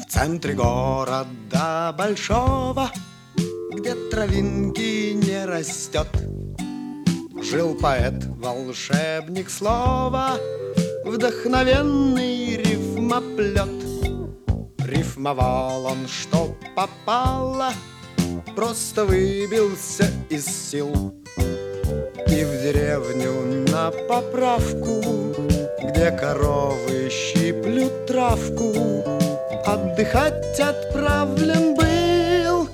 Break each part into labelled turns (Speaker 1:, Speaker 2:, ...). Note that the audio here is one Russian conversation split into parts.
Speaker 1: В центре города большого, где травинки не растет, жил поэт, волшебник слова, вдохновенный рифмоплет. Рифмовал он, что попало, просто выбился из сил. И в деревню на поправку, где коровы щиплют травку, отдыхать отправлен был.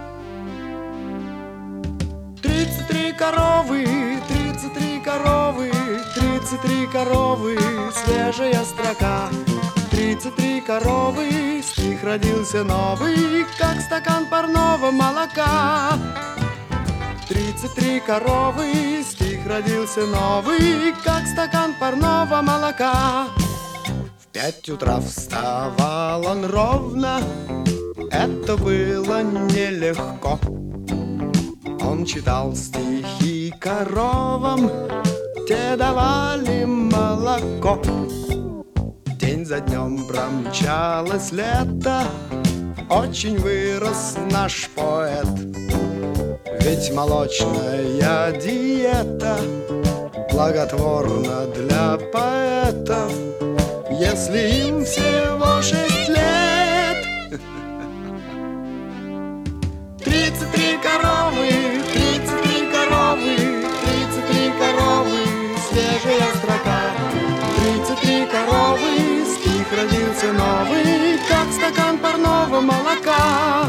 Speaker 1: 33 коровы, 33 коровы, 33 коровы, свежая строка. 33 коровы, стих родился новый, как стакан парного молока. 33 коровы, стих родился новый, как стакан парного молока. В 5 утра вставал он ровно, это было нелегко. Он читал стихи коровам, те давали молоко. День за днем промчалось лето, очень вырос наш поэт. Ведь молочная диета благотворна для поэтов, если им всего 6 лет. 33 коровы, 33 коровы, 33 коровы, свежая строка. 33 коровы, стих родился новый, как стакан парного молока.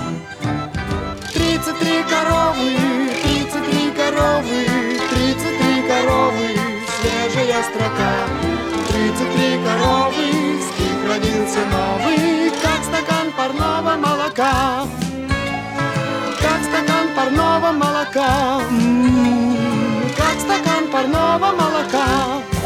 Speaker 1: 33 коровы, 33 коровы, 33 коровы, свежая строка. 33 коровы, стих родился новый, как стакан парного молока. Как стакан парного молока, как стакан парного молока.